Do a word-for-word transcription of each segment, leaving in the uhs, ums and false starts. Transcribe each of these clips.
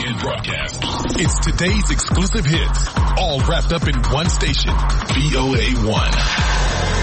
weekend broadcast. It's today's exclusive hits, all wrapped up in one station, V O A one.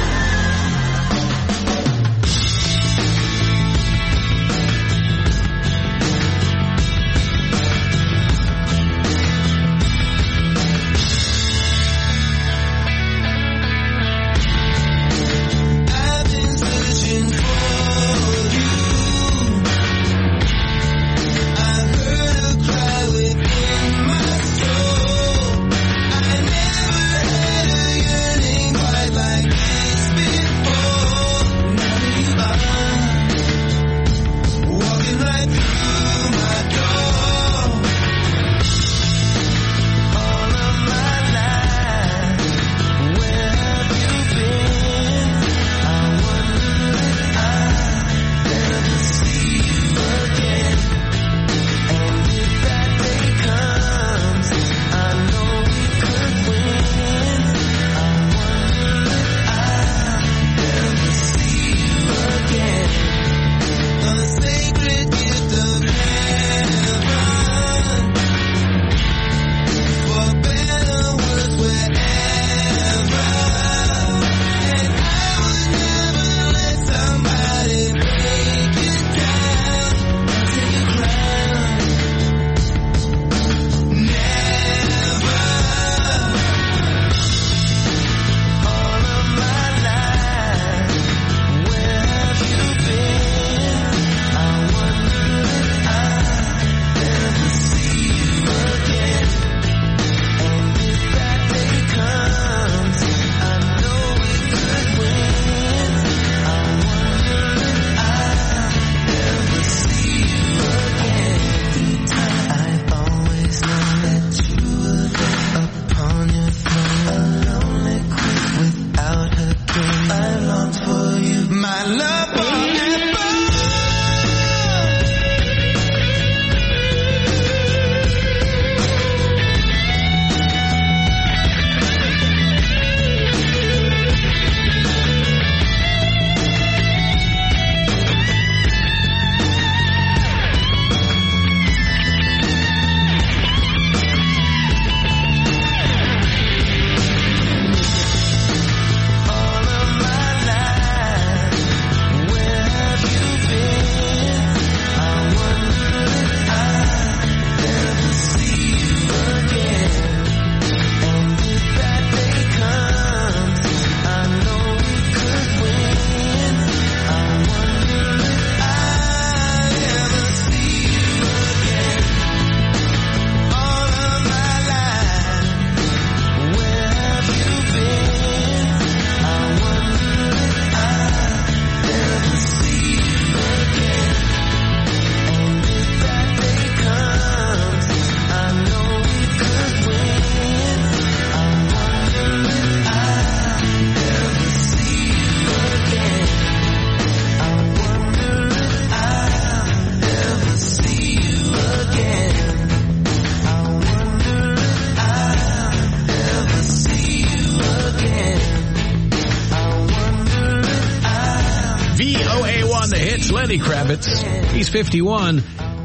Lenny Kravitz. He's fifty-one.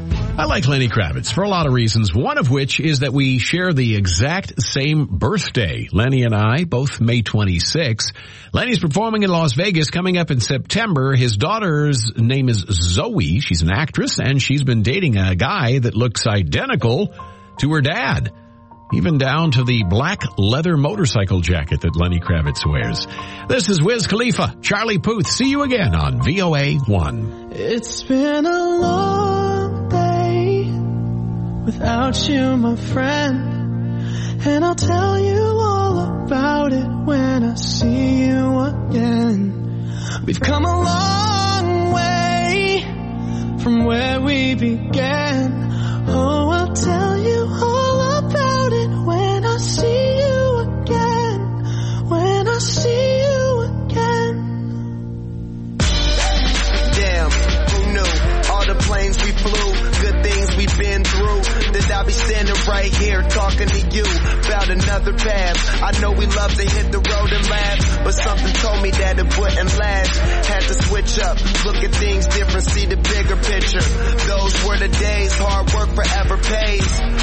I like Lenny Kravitz for a lot of reasons, one of which is that we share the exact same birthday. Lenny and I, both May twenty-sixth. Lenny's performing in Las Vegas coming up in September. His daughter's name is Zoe. She's an actress, and she's been dating a guy that looks identical to her dad, even down to the black leather motorcycle jacket that Lenny Kravitz wears. This is Wiz Khalifa, Charlie Puth. See you again on V O A one. It's been a long day without you, my friend, and I'll tell you all about it when I see you again. We've come a long way from where we began. Oh, I'll tell you all about it when I see you again, when I see you again. Damn, who knew? All the planes we flew, good things we've been through, that I'll be standing right here talking to you about another path. I know we love to hit the road and laugh, but something told me that it wouldn't last. Had to switch up, look at things different, see the bigger picture. Those were the days, hard work forever pays.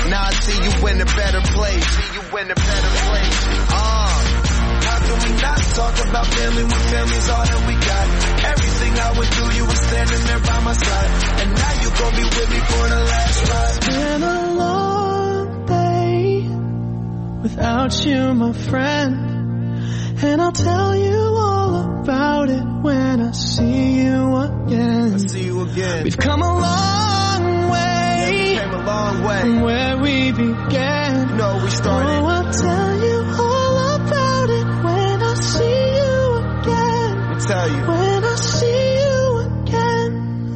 about family when family's all that we got. Everything I went through, you were standing there by my side. And now you gon' be with me for the last ride. It's been a long day without you, my friend. And I'll tell you all about it when I see you again. I see you again. We've come a long way, yeah, we came a long way from where we began. You know we started. Oh, I'll tell you all about it when I see you again. Let me tell you. When I see you again.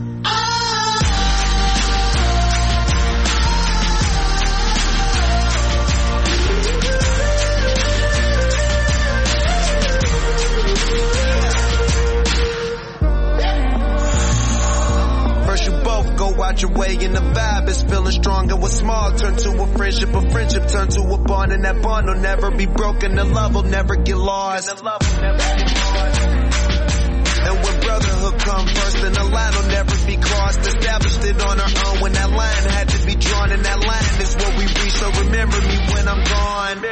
Out your way and the vibe is feeling strong, and what's small turn to a friendship, a friendship turn to a bond, and that bond will never be broken, the love will never get lost. And when brotherhood come first, then the line will never be crossed. Established it on our own when that line had to be drawn, and that line is what we reach, so remember me when I'm gone.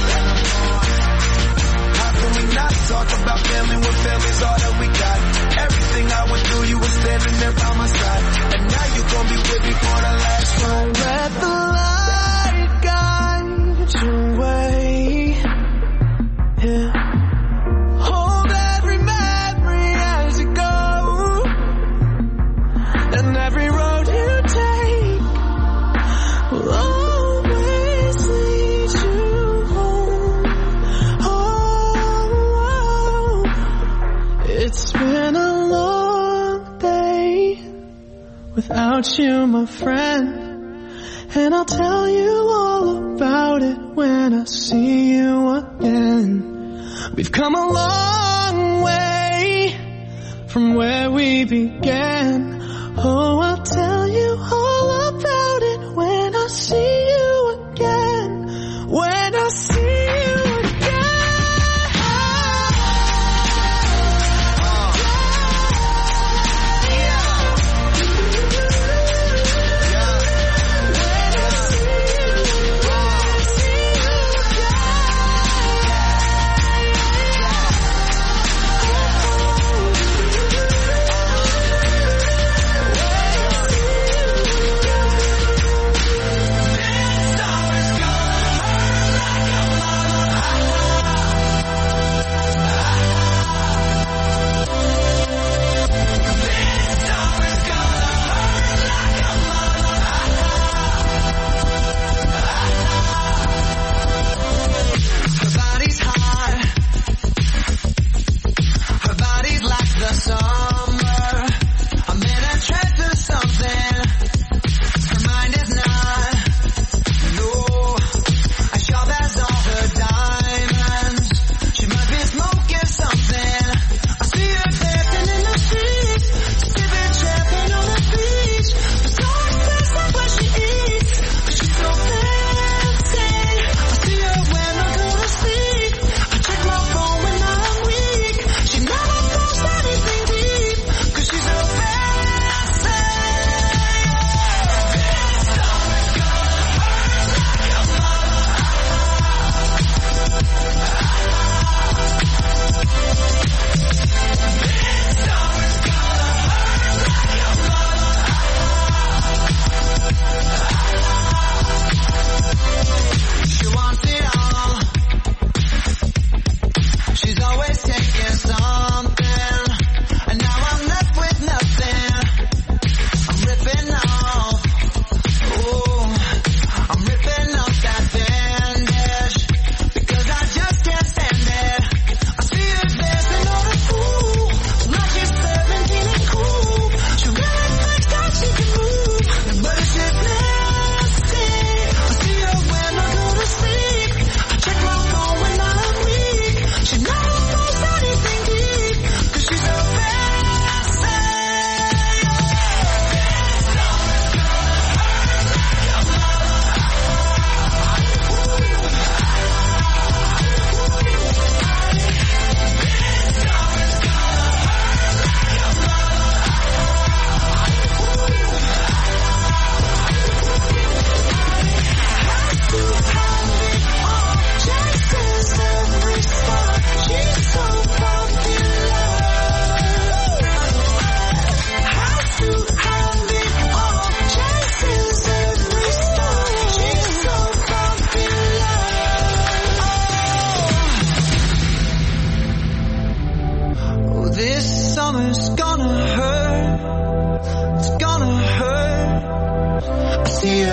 How can we not talk about family when family's all that we got? Everything I went through, you were standing there by my side. And now you gon' be with me for the last time. Let the light guide your way. Yeah. Hold every memory as you go. And every road you take will always lead you home. Oh, it's been a long day without you, my friend. And I'll tell you all about it when I see you again. We've come a long way from where we began. Oh, I'll tell you all about it when I see you again. When I see you again.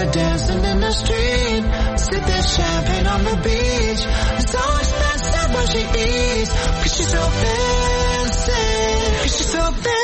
her dancing in the street, sipping champagne on the beach. It's always messed up when she eats, cause she's so fancy, cause she's so fancy.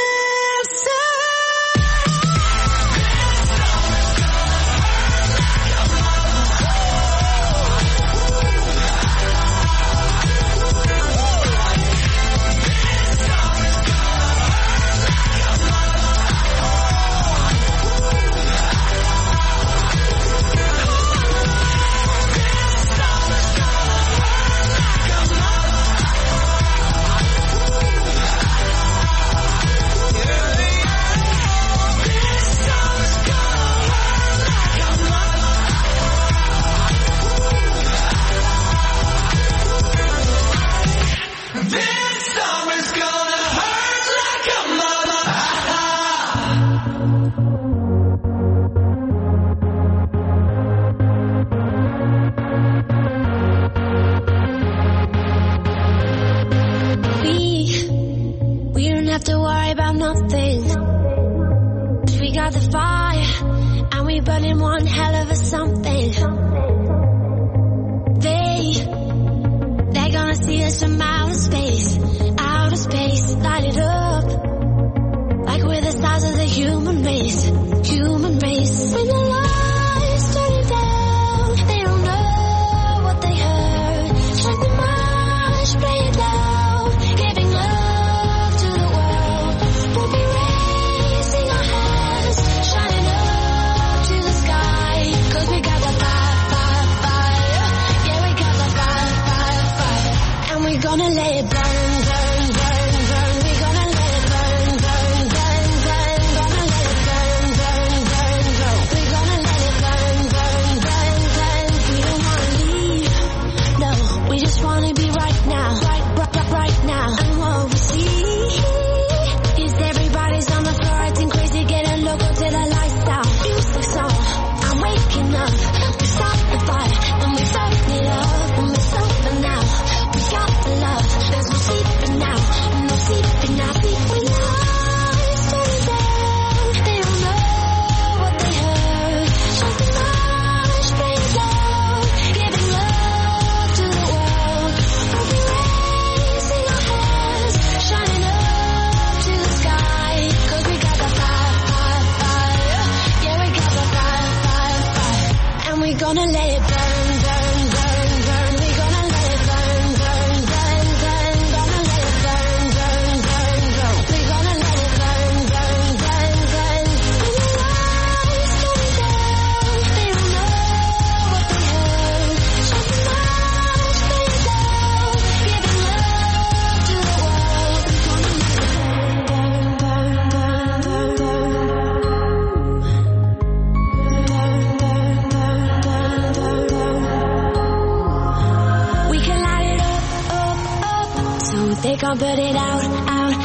Put it out, out,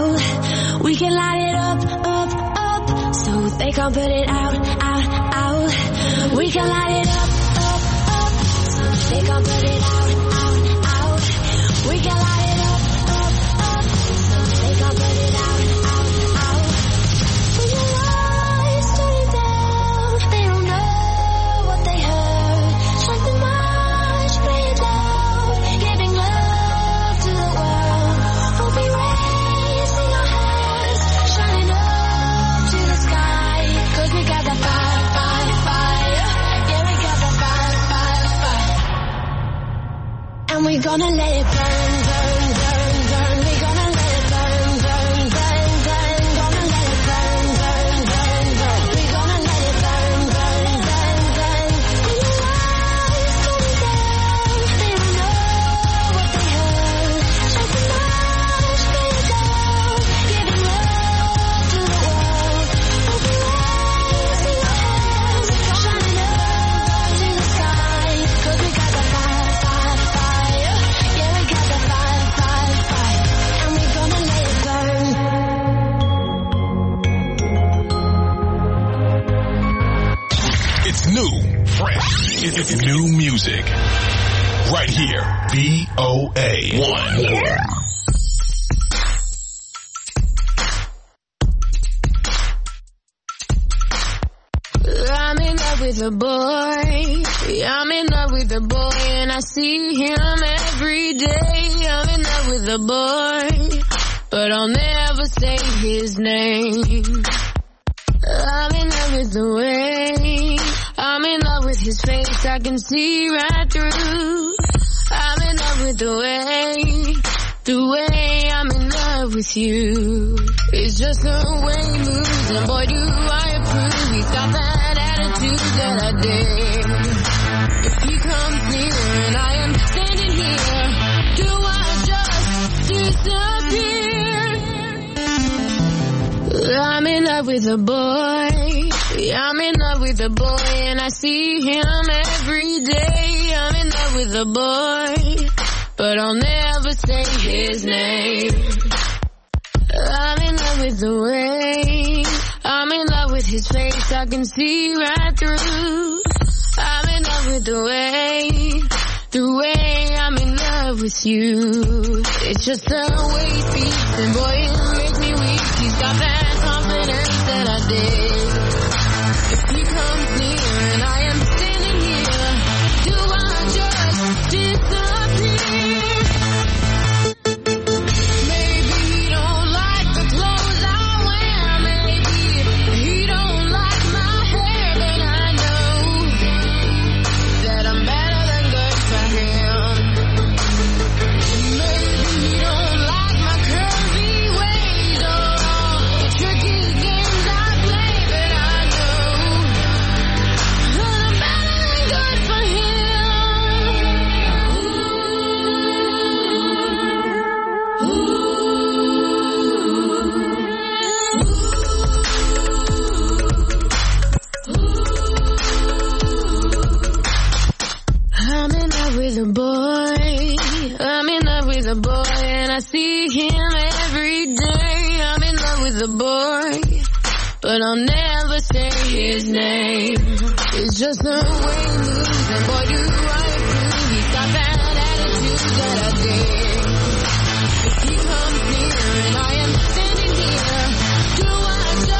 out. We can light it up, up, up. So they can't put it out, out, out. We can light it up, up, up. So they can't put it out, out, out. We can light it up, up, up. So they can't put it out, out, out. When your lights turn down, they don't know what they heard. Shut the much, play it loud, giving love to the world. We'll be raising our hands, shining up to the sky. Cause we got the fire, fire, fire. Yeah, we got the fire, fire, fire. And we're gonna let it burn, burn, burn, burn. We're gonna let it burn, burn, burn, burn. Gonna let it burn, burn, burn, burn. We're gonna let it burn, burn, burn, burn. When your lights turn down, they don't know what they heard. Shut the much, play it loud, giving love to the world. We'll be raising our hands, shining up to the sky. Cause we got the fire, fire, fire. Yeah, we got the fire, fire, fire. And we're gonna let it burn. It's new, fresh. It's new music. Right here. V O A one. I'm in love with with a boy. I'm in love with a boy and I see him every day. I'm in love with a boy, but I'll never say his name. I'm in love with the way, I'm in love with his face, I can see right through. I'm in love with the way, the way I'm in love with you. It's just the way he moves, and boy do I approve. He's got that attitude that I dig. If he comes near and I am standing here, do I just disappear? I'm in love with a boy, I'm in love with a boy and I see him every day. I'm in love with a boy, but I'll never say his name. I'm in love with the way, I'm in love with his face, I can see right through. I'm in love with the way, the way I'm in love with you. It's just the way he speaks, and boy it makes me weak. He's got that confidence that I dig. If he comes near and I am standing here, do I just disappear? Maybe he don't like the clothes I wear, maybe he don't like my hair, but I know that I'm better than good for him. Maybe he don't like my curvy ways or all the tricky games I play, but I know that I'm better than good for him. I'm in love with a boy, I'm in love with a boy and I see him every day. I'm in love with a boy, but I'll never say his name. It's just the way he moves, and boy do I approve. He's got that attitude that I dig. If he comes near and I am standing here, do I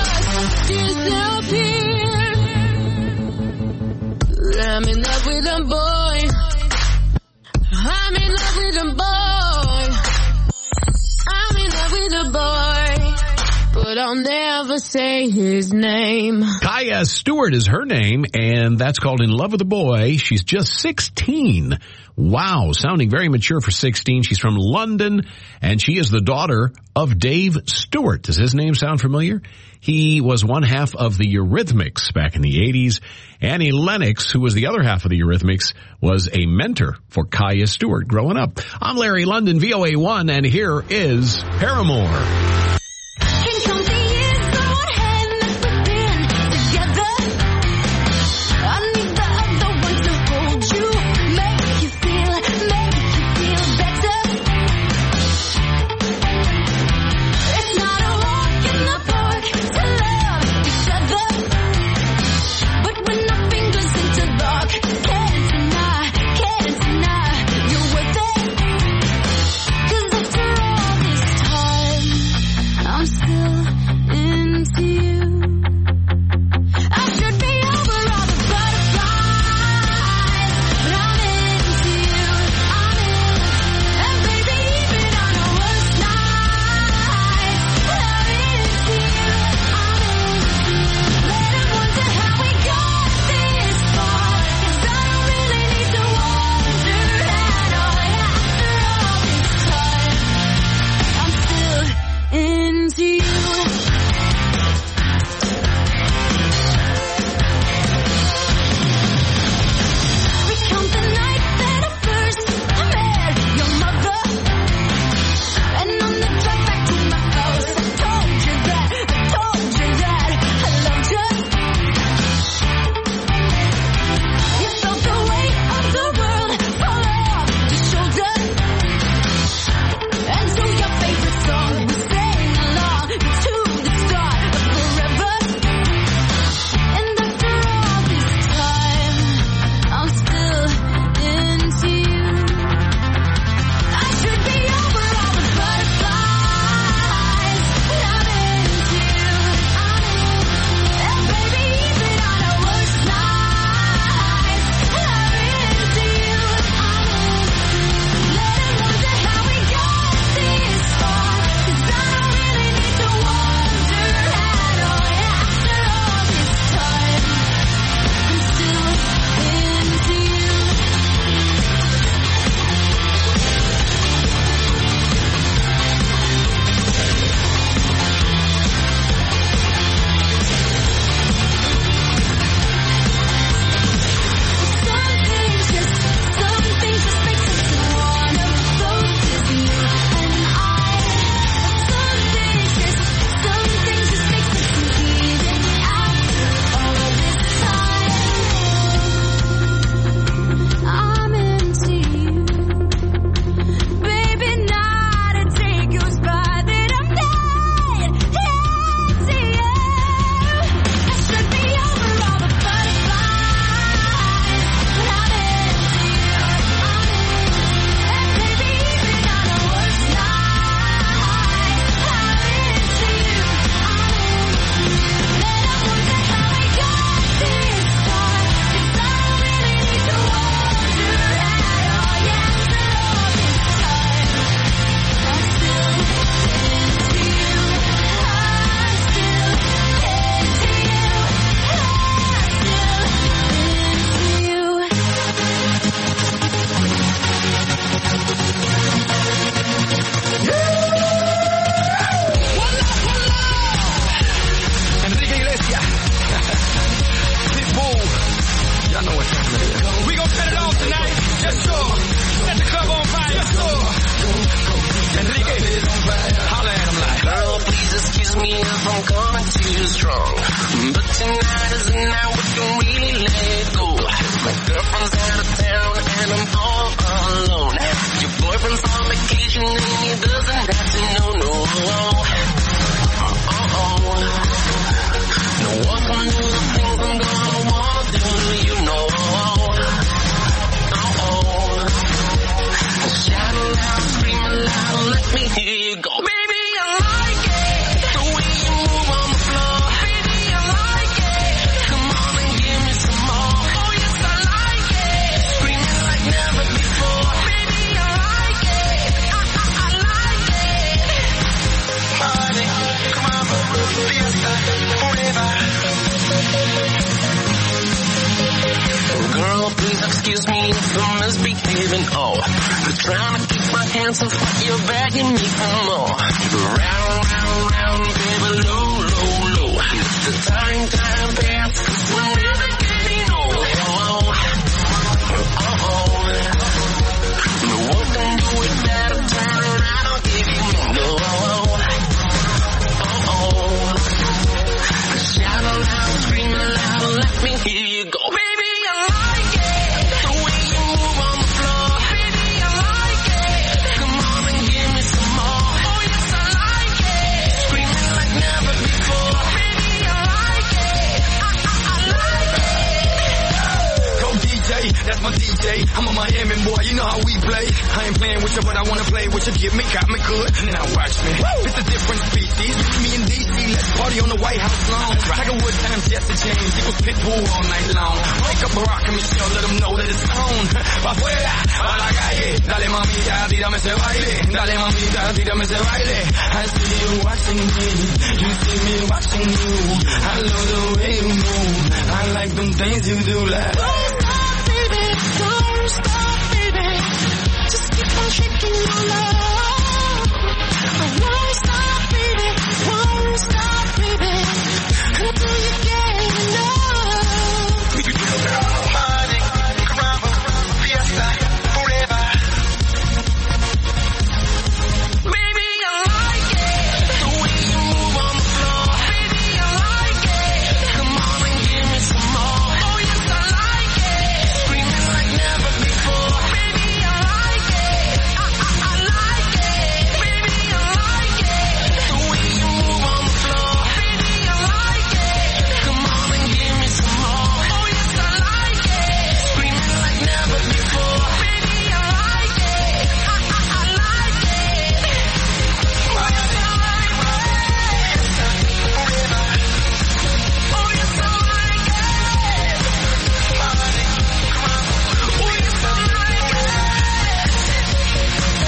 just disappear? I'm in love with a boy, I'm in love with a boy, I'm in love with a boy, but I'll never say his name. Kaya Stewart is her name, and that's called In Love with a Boy. She's just sixteen. Wow, sounding very mature for sixteen. She's from London, and she is the daughter of Dave Stewart. Does his name sound familiar? He was one half of the Eurythmics back in the eighties. Annie Lennox, who was the other half of the Eurythmics, was a mentor for Kaya Stewart growing up. I'm Larry London, V O A one, and here is Paramore. excuse me if I'm misbehaving. Oh, I'm trying to keep my hands off, but you're begging me for more. Round, round, round, baby, low, low, low. It's the time, time, pass, 'cause we're never getting old. Oh, oh, oh. No one can do it better, turn around, I'll give you more. Oh, oh, oh. Shout aloud, scream aloud, let me hear you go. Baby, I like it, the way you move on the floor. Baby, I like it, come on and give me some more. Oh yes, I like it, screaming like never before. Baby, I like it, I, I, I like it. Go D J, that's my D J. I'm a Miami boy, you know how we play. I ain't playing with you, but I wanna play with you. Give me, got me good, now watch me. It's a different species, me and D C, let's party on the White House lawn. Tiger Woods times Jesse James, it was Pitbull all night long. Wake up Barack and Michelle, let them know that it's on. Pa' afuera, a la calle, dale mamita, tírame ese baile. Dale mamita, tírame ese baile. I see you watching me, you see me watching you. I love the way you move, I like them things you do like. Don't stop, baby, don't stop, baby. Just keep on shaking your love. I won't stop, baby, won't stop, baby, until you get enough. Party, caramba, fiesta, forever. Baby, I like it, the way you move on the floor. Baby, I like it, come on and give me some more. Oh yes, I like it, screaming like never before. Baby, I like it, I, I, I like it. Baby, I like it, the way you move on the floor. Baby, I like it, come on and give me some more. Oh yes, I like it, screaming like never before. Baby, I like it, I, I, I like it. Oh yes, I like it. Oh yes, I like it. Oh yes, I like it.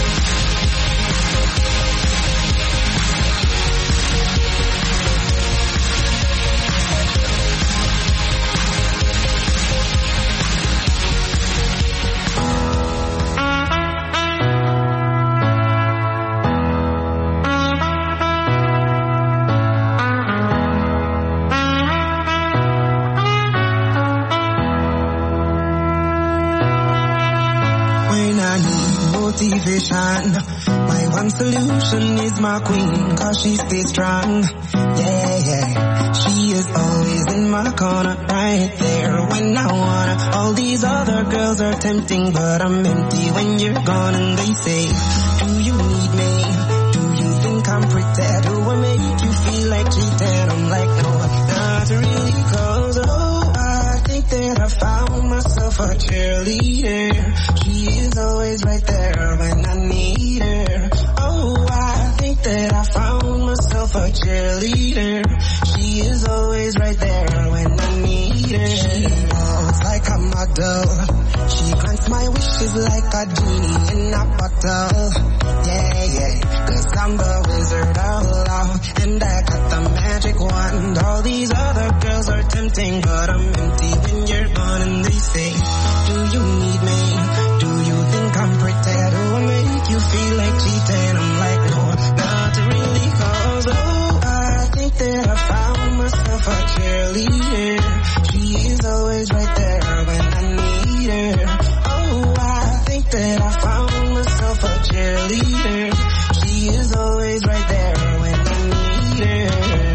When I need motivation, my one solution is my queen, cause she stays strong. Yeah, yeah, she is always in my corner, right there when I wanna. All these other girls are tempting, but I'm empty when you're gone. And they say, do you need me? Do you think I'm pretty? Do I make you feel like cheating? I'm like, no, not really, cause oh, I think that I found myself a cheerleader. She is always right there when I need her. Oh, I think that I found myself a cheerleader. She is always right there when I need her. She walks like a model. She grants my wishes like a genie in a bottle. Yeah, yeah, cause I'm the wizard of love, and I got the magic wand. All these other girls are tempting, but I'm empty when you're gone. And they say, do you need me? Do you think I'm pretty? Do I make you feel like cheating? I'm like, no, not really, cause oh, I think that I found myself a cheerleader. She is always right there when I need her. Oh, I think that I found myself a cheerleader. She is always right there when I need her.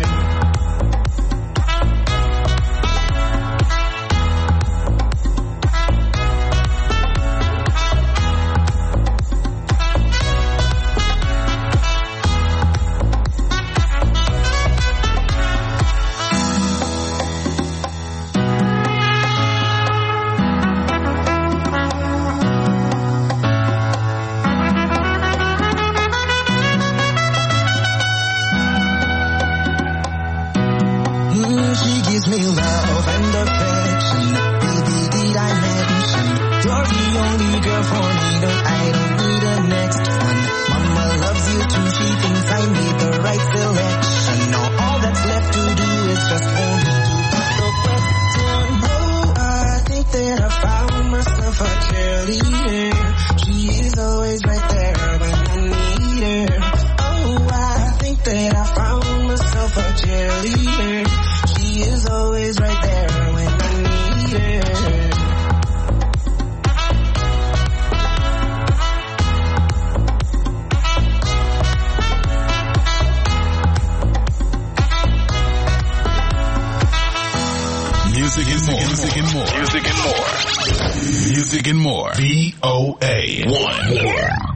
Music and more. V O A one.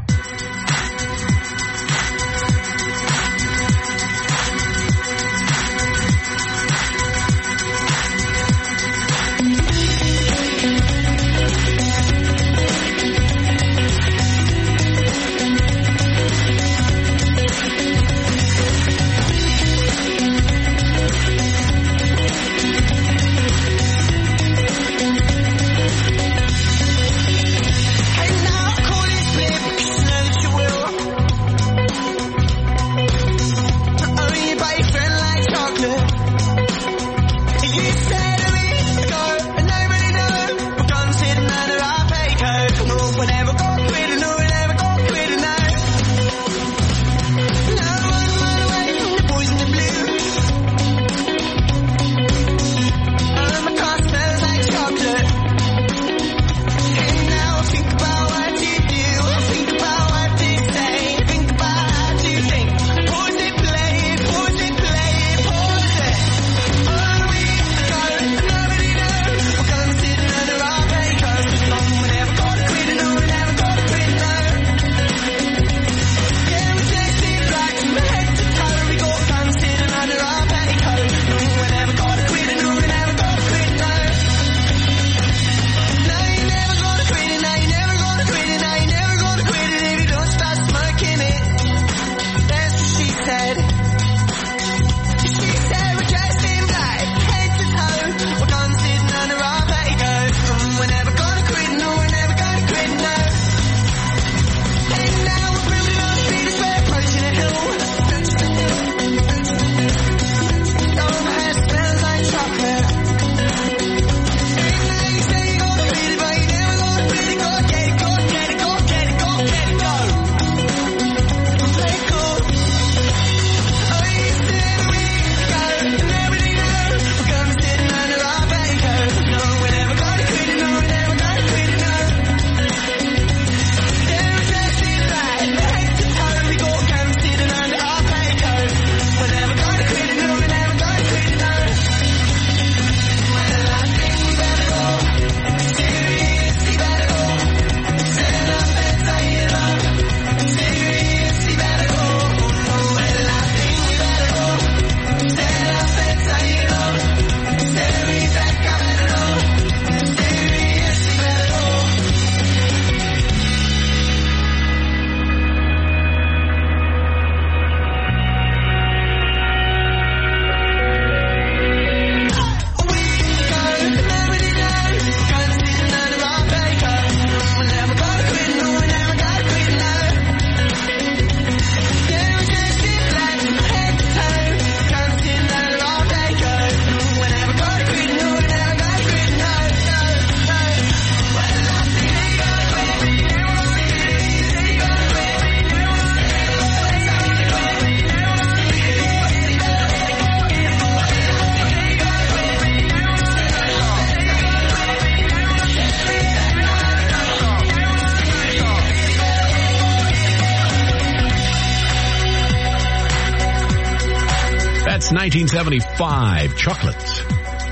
nineteen seventy-five, Chocolates.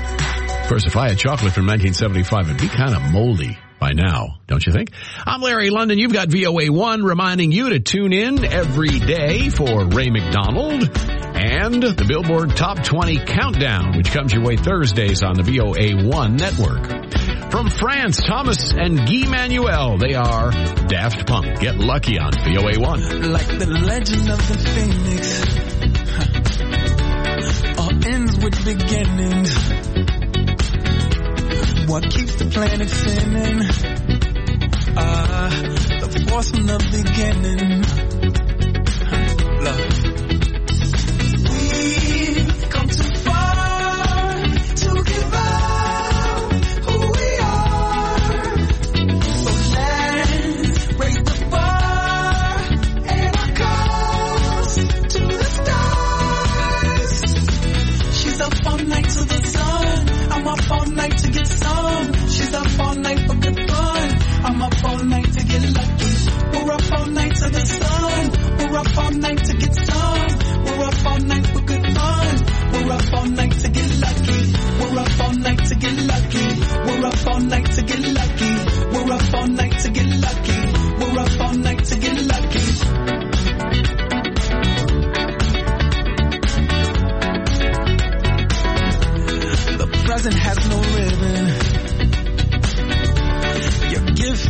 Of course, if I had chocolate from nineteen seventy-five, it'd be kind of moldy by now, don't you think? I'm Larry London. You've got V O A one reminding you to tune in every day for Ray McDonald and the Billboard Top twenty Countdown, which comes your way Thursdays on the V O A one network. From France, Thomas and Guy Manuel. They are Daft Punk. Get lucky on V O A one. Like the legend of the Phoenix, all ends with beginnings. What keeps the planet spinning? Ah, uh, the force from the beginning. Love. We've come too far to give up who we are. So let's raise the bar and our cause to the stars. She's up all night to the sun. I'm up all night to get some. She's up all night for good fun. I'm up all night to get lucky. We're up all night to the sun. We're up all night to get some.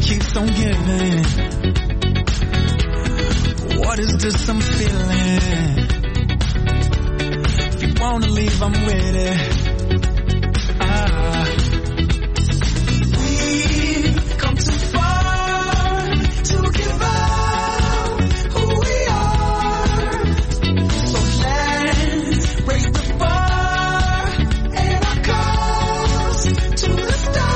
keeps on giving. What is this I'm feeling? If you wanna leave, I'm with it. Ah. We've come too far to give up who we are. So let's raise the bar and our goals to the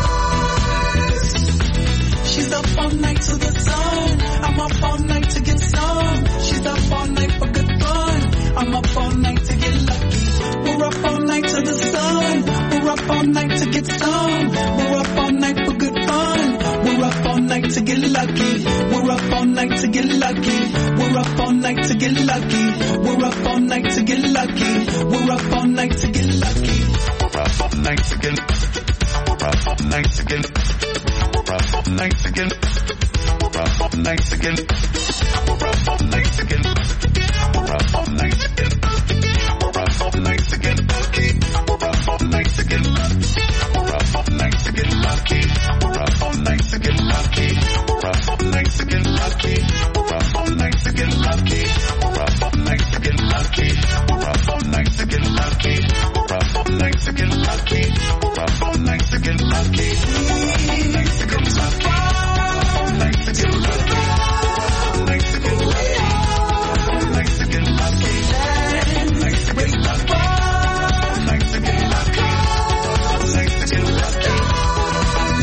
stars. She's up all night to the sun. I'm up all night to get some. She's up all night for good fun. I'm up all night to get lucky. We're up all night to the sun. We're up all night to get some. We're up all night for good fun. We're up all night to get lucky. We're up all night to get lucky. We're up all night to get lucky. We're up all night to get lucky. We're up all night to get lucky. We're up all night to get. We're up all night to get. We're up all night to get. We're up all night to get. We're up all night to get. We're up all night to get. We're up all night to get lucky. We're up all night to get lucky. We're up all night to get lucky. We're up all night to get lucky. We're up all night to get lucky. We're up all night to get lucky. We're up all night to get lucky. We're up all night to get lucky. We're up all night to get lucky. We're up all night to get lucky. We're up all night to get lucky. All night to get lucky. All night to get lucky. All night to get lucky. All night to get lucky. All night to get lucky. All night to get lucky. All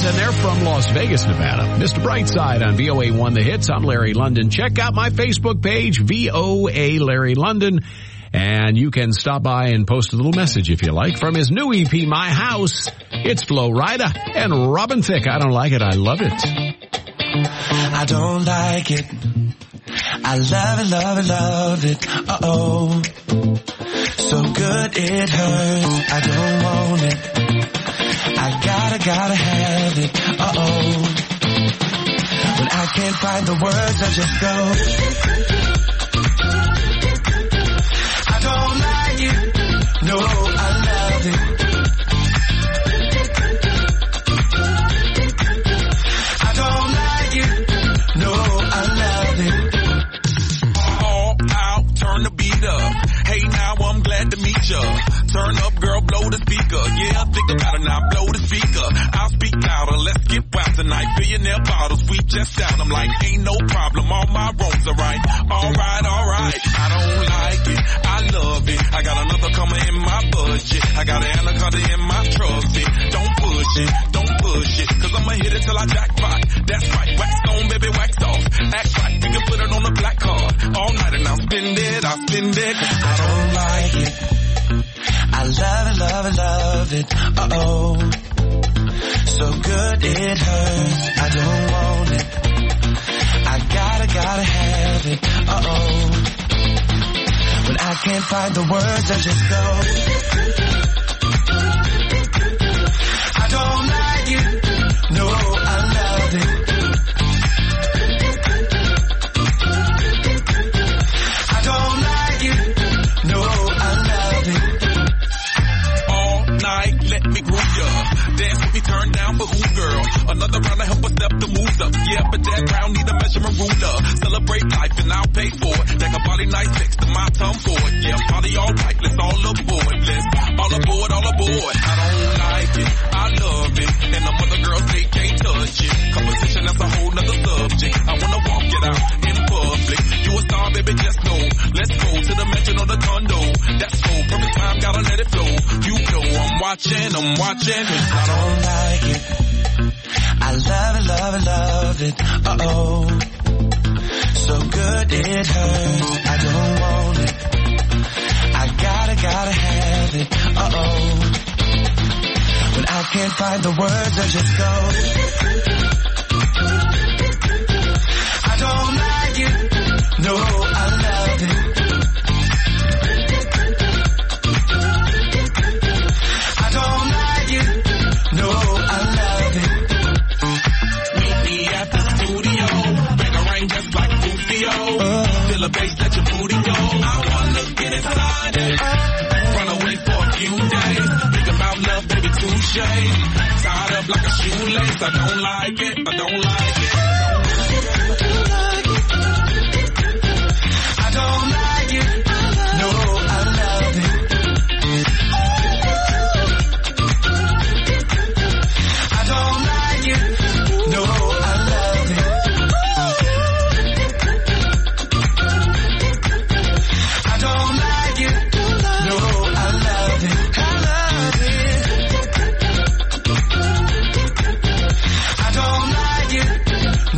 Brothers, and they're from Las Vegas, Nevada. Mister Brightside on V O A one The Hits. I'm Larry London. Check out my Facebook page, V O A Larry London, and you can stop by and post a little message if you like. From his new E P, My House, it's Flo Rida and Robin Thicke. I don't like it, I love it. I don't like it. I love it, love it, love it. Uh-oh. So good it hurts. I don't want it. I gotta, gotta have it. Uh-oh. When I can't find the words, I just go. I don't like it. No, I love it. I don't like it. No, I love it. All out, turn the beat up. Hey, now I'm glad to meet ya. Turn up, girl, blow the speaker. Yeah, think about it now, blow the speaker. I'll speak louder, let's get wild tonight. Billionaire bottles, we just down. I'm like, ain't no problem, all my roads are right. Alright, alright, I don't like it, I love it. I got another coming in my budget. I got an anaconda in my trusty. Don't push it, don't push it, cause I'ma hit it till I jackpot. That's right, wax on, baby, wax off. Act right, we can put it on the black card. All night and I'll spend it, I'll spend it. I don't like it. I love it, love it, love it. Uh-oh. So good it hurts. I don't want it. I gotta, gotta have it. Uh-oh. When I can't find the words, I just go. I don't like it. No, I love it. I don't like it. No, I love it. Let me groove ya. Dance with me, turn down for who, girl? Another round to help us step the moves up. Yeah, but that round need a measurement ruler. Celebrate life and I'll pay for it. Like a body nice next to my tongue for it. Yeah, party all right, let's all aboard. Let's all aboard, all aboard. I don't like it, I love it. And the mother girls, they can't touch it. Competition, that's a whole nother subject. I wanna walk it out in public. You a star, baby, just know. Let's go to the mansion or the condo. That's full, perfect time, gotta let it flow. You know I'm watching, I'm watching. I don't like it. I love it, love it, love it. Uh-oh. So good it hurts. I don't want it. I gotta, gotta have it. Uh-oh. When I can't find the words, I just go. I don't like it. No, I love it. No, I love it. Meet me at the studio. Bang a ring just like Rufio. Uh, Feel a bass, let your booty go. I wanna get inside it. Run away for a few days. Think about love, baby, touche. Tied up like a shoelace. I don't like it. I don't like it. I don't like it. No, I love it. No, I love it. I don't like it. No, I love it. I love it. I don't like it.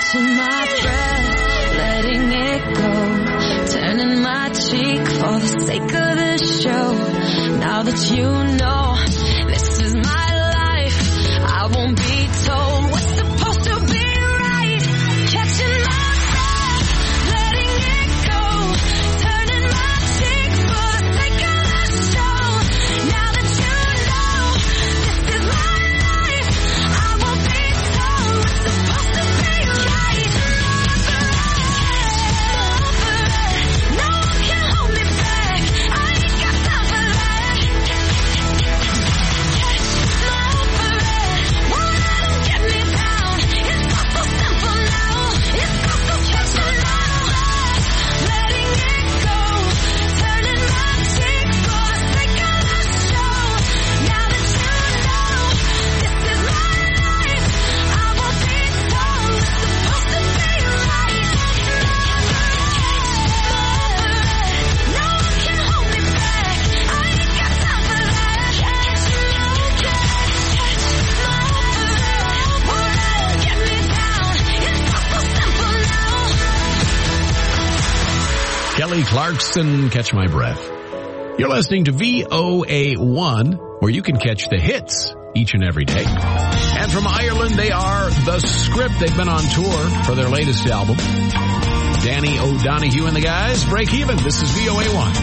catching my breath, letting it go, turning my cheek for the sake of the show. Now that you know this is my life, I won't be told what's supposed to be right. Catching my breath, letting it go, turning my cheek for the sake of the show. Now that you know this is my life, I won't be told what's supposed to be right. Over it, no one can hold me back. I ain't got time for that. Over it, won't let them get me down. It's all so simple now. It's all so catching now. Letting it go, turning my cheek for the sake of the show. Now that you know this is my life, I won't be told what's supposed to be right. Over it, no one can hold me back. I ain't got time for that. Over it, get me down. It's all so simple now. Kelly Clarkson, Catch My Breath. You're listening to V O A one, where you can catch the hits each and every day. And from Ireland, they are The Script. They've been on tour for their latest album. Danny O'Donoghue and the guys, Break Even. This is V O A one.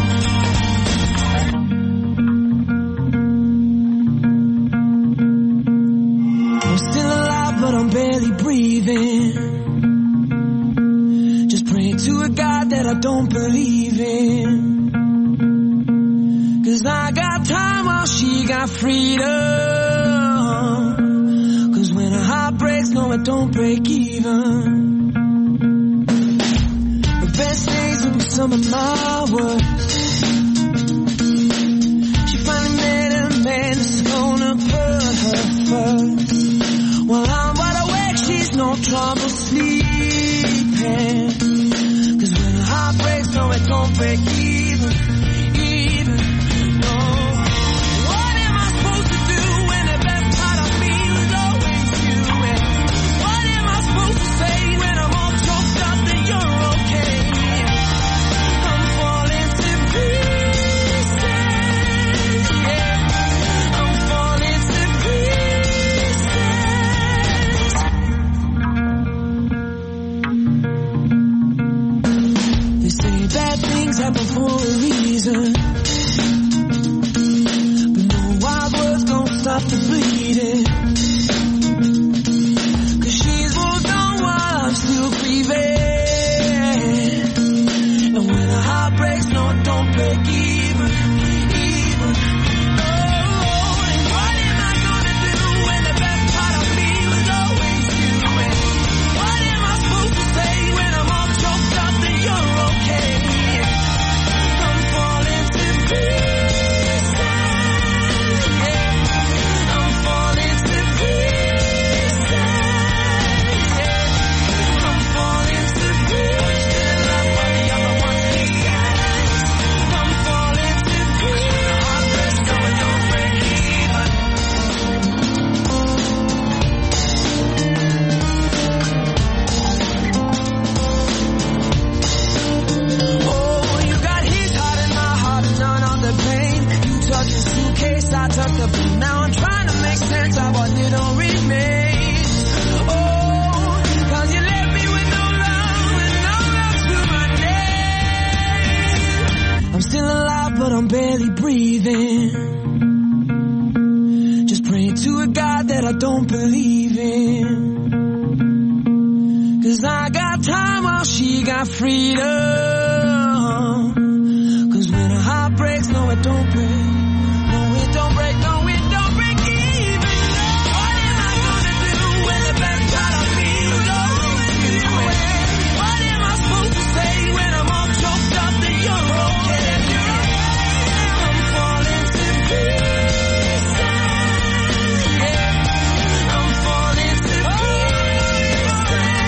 I'm still alive, but I'm barely breathing. Just praying to a God that I don't believe in. Cause I got time while she got freedom. Cause when a heart breaks, no, it don't break even. The best days will be some of my worst. She finally met a man that's gonna put her first. While I'm wide awake, she's no trouble sleeping. Cause when a heart breaks, no, it don't break even, even, no. What am I supposed to do when the best part of me was always you? And what am I supposed to say when I'm all choked up that you're okay? I'm falling to pieces, yeah. I'm falling to pieces. They say bad things happen for a reason, but no wild words gon' stop the bleeding. Cause she's moved on while I'm still grieving. And when a heart breaks, no, it don't break even, even. Oh, and what am I gonna do when the best part of me was always you? And what am I supposed to say when I'm all choked up that you're okay? I'm falling to pieces, yeah. I'm falling to pieces, yeah. I'm falling to pieces. Still love what the other one says. I'm falling to pieces. Heart breaks, no, it don't break even. Oh, you got his heart and my heart and none of the pain. You took his suitcase, I took the blame. Now I'm trying to make sense of what little remains. Oh, cause you left me with no love and no love to my name. I'm still alive, but I'm barely breathing. Just praying to a God that I don't believe in. Cause I got time while she got freedom. Cause when a heart breaks, no, it don't break. No, it don't break, no, it don't break even. What am I gonna do when the best part of me was always you? What am I supposed to say when I'm all choked up that you're okay? I'm falling to pieces, yeah. I'm falling to pieces,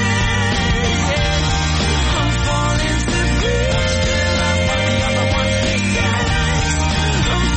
yeah. I'm falling to pieces. Still love what the other one says. I'm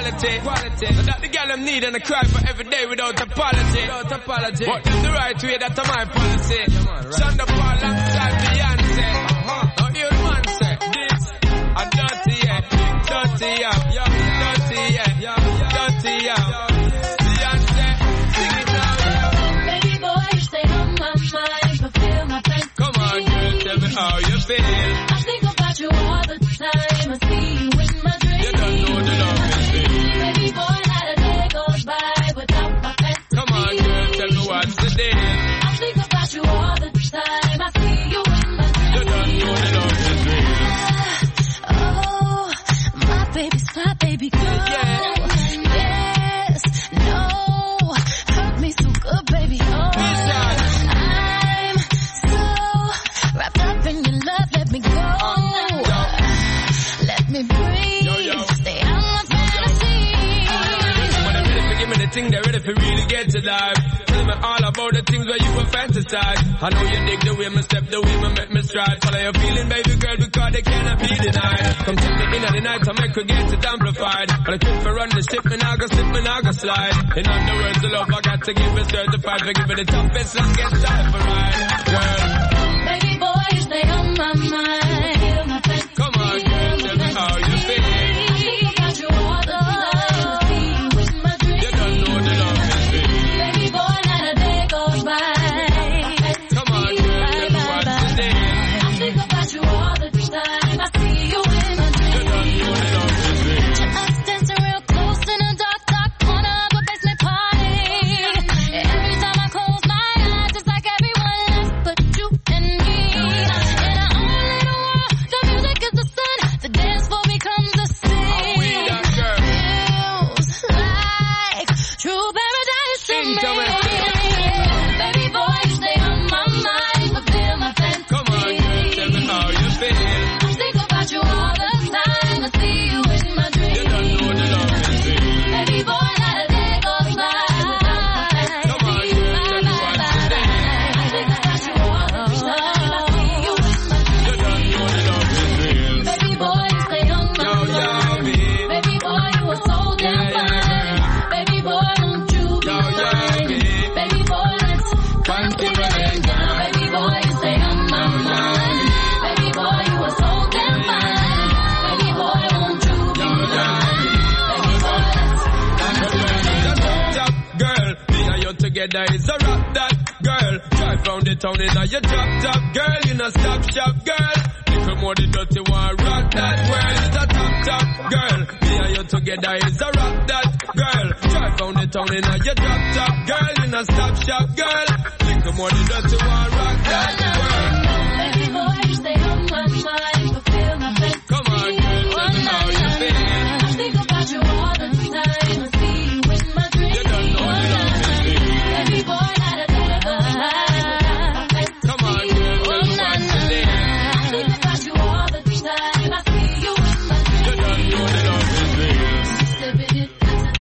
quality, quality. So that the girl them need and I cry for every day without apology, without apology. But them the right way, that's my policy. Shonda Paul alongside Beyonce. Uh-huh. Now hear the man say, this a dirty yeah, dirty yeah, dirty yeah, dirty yeah. Beyonce, sing it now. Baby boy, you stay on my mind, fulfill my fantasy. Come on, girl, tell me how you feel. I think about you all the time. I see you in my dreams. You don't know the love is real. Baby boy, not a day goes by without my fantasy. Come on, girl, tell me what's the deal. I think about you all the time. I see you in my dreams. You don't know the love is real. Oh, my baby's my baby girl. Yeah. Yes, no, hurt me so good, baby. Oh, I'm so wrapped up in your love. Let me go. Let me breathe. Yo, yo. Stay on my fantasy. When they're ready for give me the thing, they're ready for really get to life. Tell me all about the things where you were fantasize. I know you dig the way me step, the way me make me stride. Follow your feeling, baby girl, because they cannot be denied. Come take me in at the night to make her get it amplified. But I keep for run the ship, me now go slip, me now go slide. In other words, the love I got to give it certified. For give it the toughest, longest time for ride. Girl, Baby boy, you stay on my mind. Feel my fantasy. come on, girl, tell me how you feel. I think about you all the time. I see you in my dreams. You don't know the love is real. Baby boy, not a day goes by. Come on, girl, tell me what's the deal. I think about you all the time. I see you in my You dreams. don't know the love is real. Picture us dancing real close in a dark, dark corner of a basement party. Every time I close my eyes, it's like everyone else but you and me. In our own little world, the music is the sun. The dance floor becomes the How we scene. that girl? Feels like true paradise to me. Baby boy, you stay on my mind, fulfill my fantasy. Come on, girl, tell me how you feel. I think about you all the time. I see you in my dreams. You don't know the love is real. Baby boy, not a day goes by without my fantasy. Come on, girl, tell me what's the deal. I think about you all the time. I see you in my dreams. You don't know the love is real. Baby boy, you stay on my Yo, yo, mind. me. Baby boy, you are so damn Yeah, yeah, fine. Baby boy, don't you be Yo, yo, mine. me. Baby boy, let's continue laying down. Baby boy, you stay on my mind. Baby boy, you are so damn fine. Baby boy, won't you be mine? Baby boy, let's Just top girl, me and you together is a rock that girl. Drive round the town in a your drop top girl, you know stop shop girl. Little more the dirty one, rock that world. It's a top top girl, me and you together is a rock that girl. Drive round the town in a your drop top girl, you know stop shop girl. Little more the dirty one, rock that world.